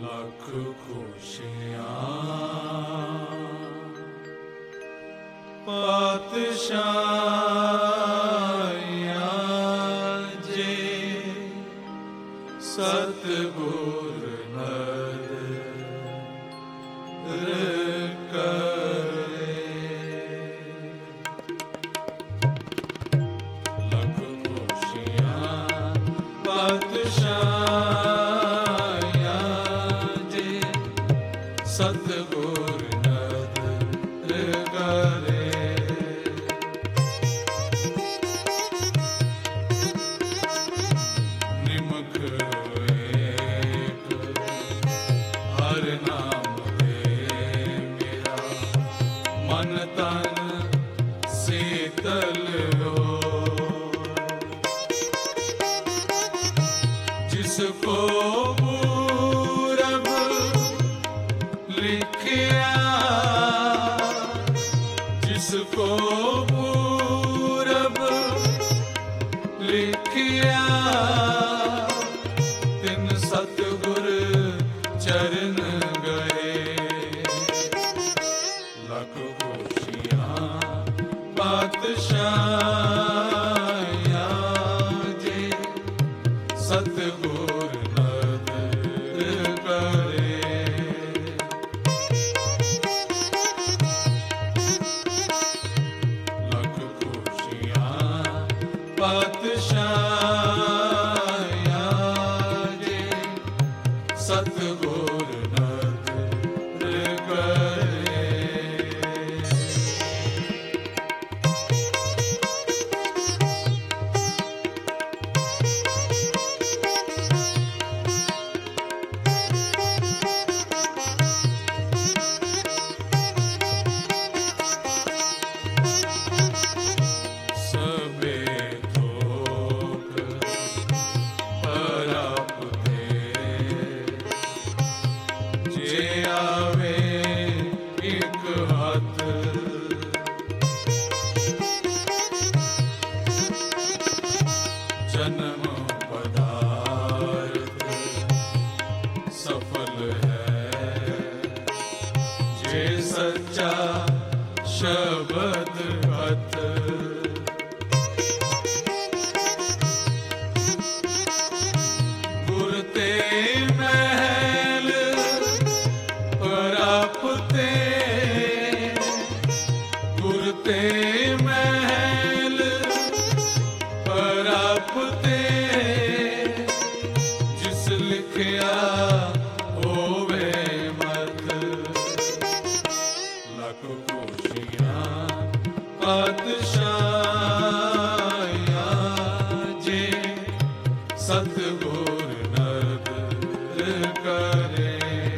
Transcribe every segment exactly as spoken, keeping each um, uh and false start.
लख खुशियाँ पातशाहियाँ जे सतगुर नदर करे। लख खुशियाँ पातशाहियाँ जे सतगुर नदर करे। निमख एक हर नाम दे मेरा मन तन शीतल हो। जिसको पूरब लिखिया जिसको पूरब लिखिया तिन सतगुर चरण गए। लख खुशियाँ पातशाहियाँ जे सतगुर नदर करे। लख खुशियाँ पातशाहियाँ जे सतगुर नदर करे। सबे थोक परापते जे आवे एक हाथ। जन्म पदार्थ सफल है जे सच्चा शब्द कथ। गुर ते महल परापते गुर ते महल परापते जिस लिखिया होवे मत। लख खुशियाँ पातशाहियाँ जे सतगुर नदर करे।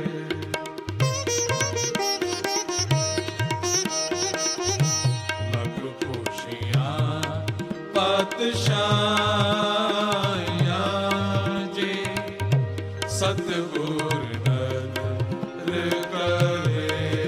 लख खुशियाँ पातशाहियाँ जे सतगुर नदर करे।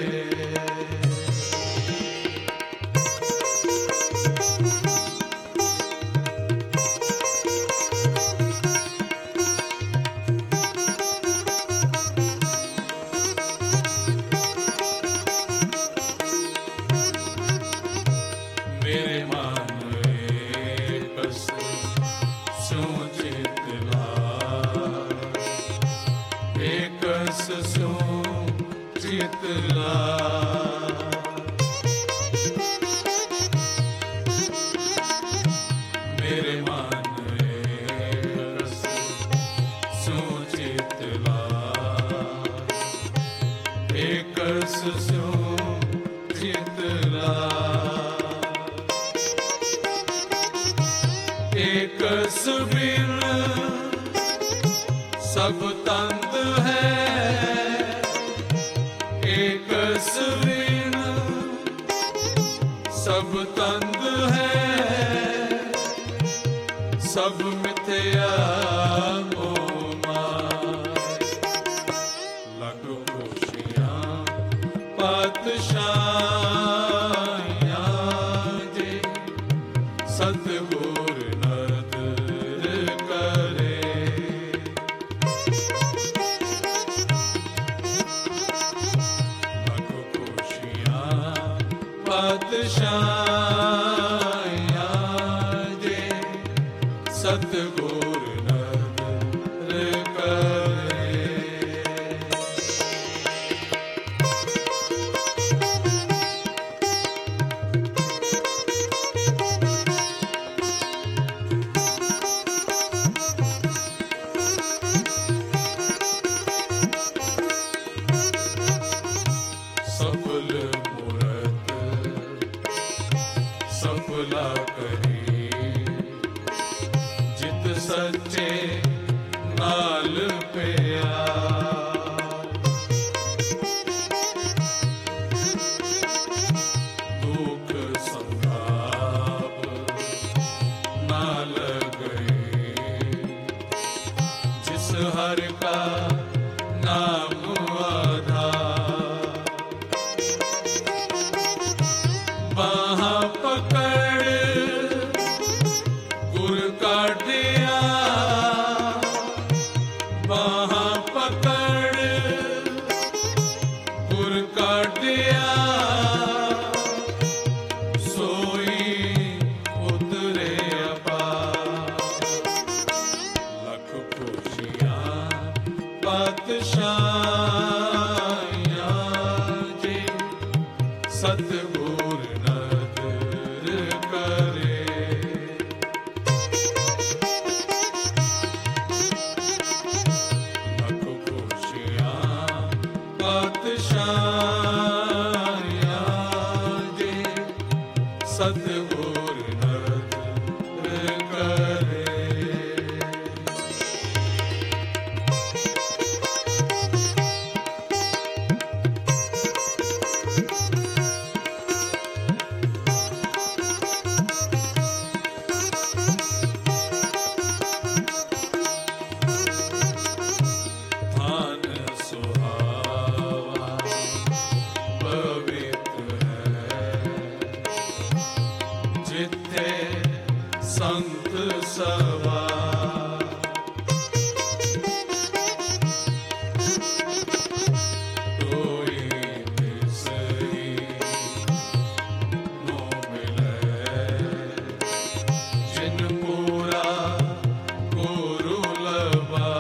मेरे मन एक स्यों चित लाए, एक स्यों चित लाए। मेरे मन एक स्यों चित लाए, एक स्यों चित लाए। एक बिन सब तंद है, एक बिन सब तंद है। सब मिथ्या मोह माय। लख खुशियाँ पातशाहियाँ जे सतगुर नदर करे। ਪਾਤਸ਼ਾਹਾਂ ਜੇ ਸਤਿਗੁਰ ਨਦਰ ਕਰੇ। ਸਫਲ ਮੂਰਤ ਸਫਲਾ ਕਰੀ ਜਿਤ ਸੱਚੇ ਨਾਲ ਪਿਆ। ਦੁਖ ਸੰਤਾਪ ਨਾ ਲਗਏ ਜਿਸ ਹਰ ਕਾ ਨਾਮ ਆਧਾਰ। ਬਾਹਾਂ ਪਕੜ ਗੁਰ ਕਾਢਿਆ, ਬਾਹਾਂ ਪਕੜ ਗੁਰ ਕਾਢਿਆ, ਸੋਈ ਉਤਰੇ ਅਪਾਰ। ਲੱਖ ਖੁਸ਼ੀਆਂ ਪਾਤਸ਼ਾਹਾਂ ਜੇ ਸਤਿਗੁਰ ਨਦਰ ਕਰੇ। ਲੱਖ ਖੁਸ਼ੀਆਂ ਪਾਤਸ਼ਾਹਾਂ ਜੇ ਸਤਿਗੁਰ ਨਦਰ ਕਰੇ। ਧਨ ਸੁਹਾਵਾ ਪਵਿੱਤ ਹੈ ਜਿੱਥੇ ਸੰਤ ਸਵਾ। ਕੋਈ ਤਿਸਰੀ ਨੋ ਮਿਲੈ ਜਿਨ ਪੂਰਾ ਗੁਰੂ ਲਵਾ।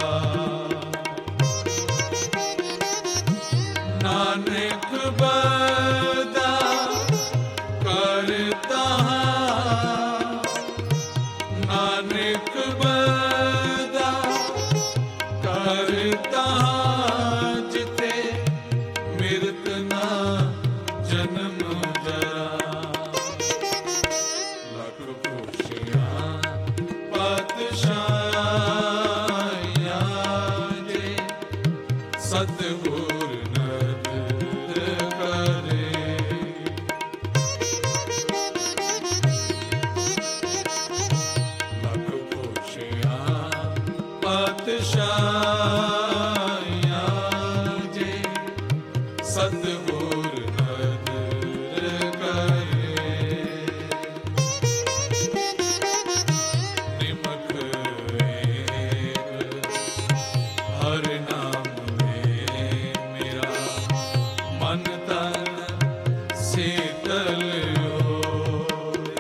ਨਾਨਕ ਬਦਾ ਕਰਤਾ, ਨਾਨਕ ਬਦਾ ਕਰਤਾ ਜਿਤੇ ਮਿਰਤ ਨਾ ਜਨਮ ਜਰਾ। ਲੱਖ ਖੁਸ਼ੀਆਂ ਪਾਤਸ਼ਾਹਾਂ ਜੇ ਸਤਿਗੁਰ ਨਦਰ ਕਰੇ। ਲੱਖ ਖੁਸ਼ੀਆਂ ਪਾਤਸ਼ਾਹਾਂ ਜੇ ਸਤਿਗੁਰ ਨਦਰ ਕਰੇ। ਨਿਮਖ ਏਕ ਹਰ ਨਾਮ में मेरा मन तन शीतल होए।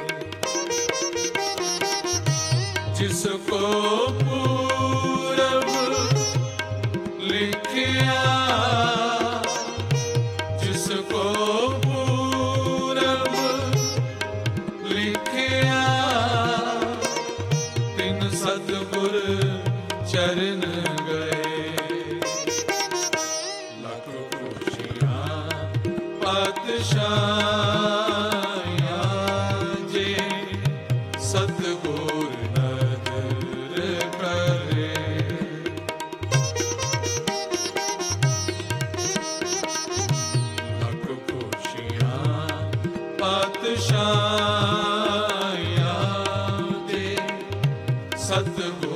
जिसको पूरब लिखिया, जिसको पूरब लिखिया, तिन सतगुर चरण गए। ਲੱਖ ਖੁਸ਼ੀਆਂ ਪਾਤਸ਼ਾਹਾਂ ਜੇ ਸਤਿਗੁਰ ਨਦਰ ਕਰੇ। ਲੱਖ ਖੁਸ਼ੀਆਂ ਪਾਤਸ਼ਾਹਾਂ ਦੇ ਸਤਿਗੁਰ